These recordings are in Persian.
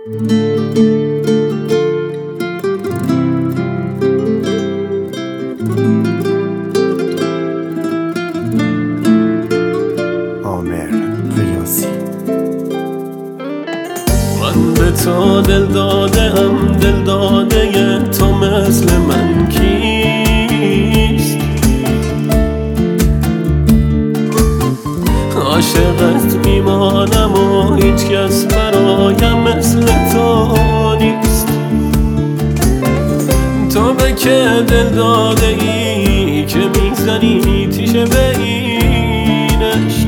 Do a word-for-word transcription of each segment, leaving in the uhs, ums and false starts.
عامر قیاسی. من به تو دل داده ام، دل داده تو مثل من کیست؟ عاشقت میمانم و هیچ کس برایم مثل تو نیست. تو به که دل داده ای که میزنی تیشه به این عشق،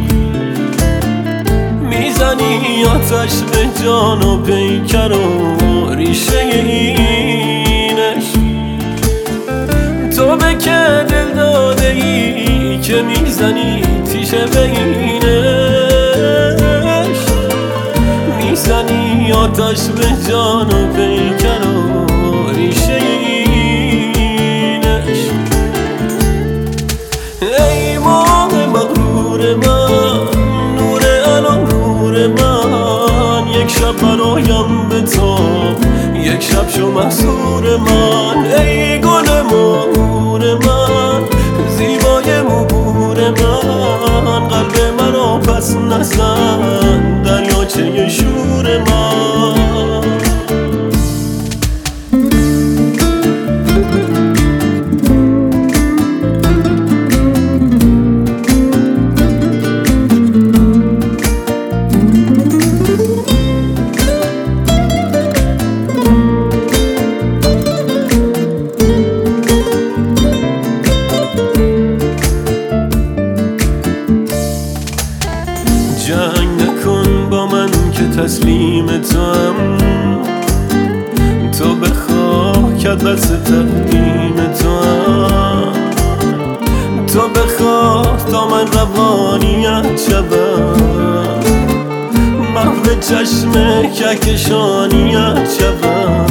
میزنی آتش به جان و پیکر و ریشه این عشق. تو به که دل داده ای که میزنی تیشه به این عشق، میزنی آتش به جان و پیکر و ریشه این عشق. ای ماه مغرور من، نور الان نور من، یک شب برایم به تو، یک شب شو محصور من. ای گل مور من، زیبای مبور من، قلب مرا پس نزن دریاچه شور من. جنگ نکن با من که تسلیم تو هم، تو بخواه که دست تقدیم تو هم، تو بخواه تا من روانیت شدم، محو چشم کهکشانیت شدم.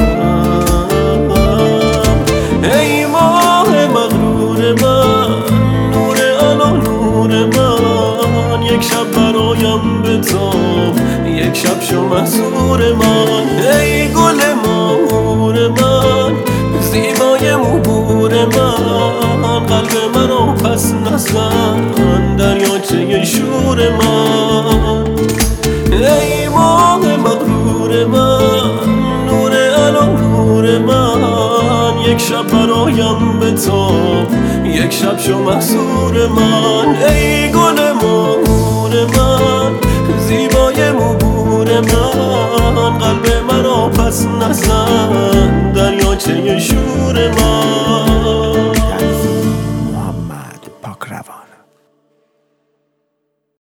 ای ماه مغرور من، نور الان نور من، یک شب برایم به تو، یک شب شو محصور من. ای گل مور من، زیبای مبور من، قلب منو پس نزن دریاچه شور من. ای ماه مغرور من، نور الان نور من، یک شب برایم به تو، یک شب شو محصور من. ای گل مور من، زیبای مبور من، قلب مرا پس نزن دریاچه شور من. محمد پاکروان.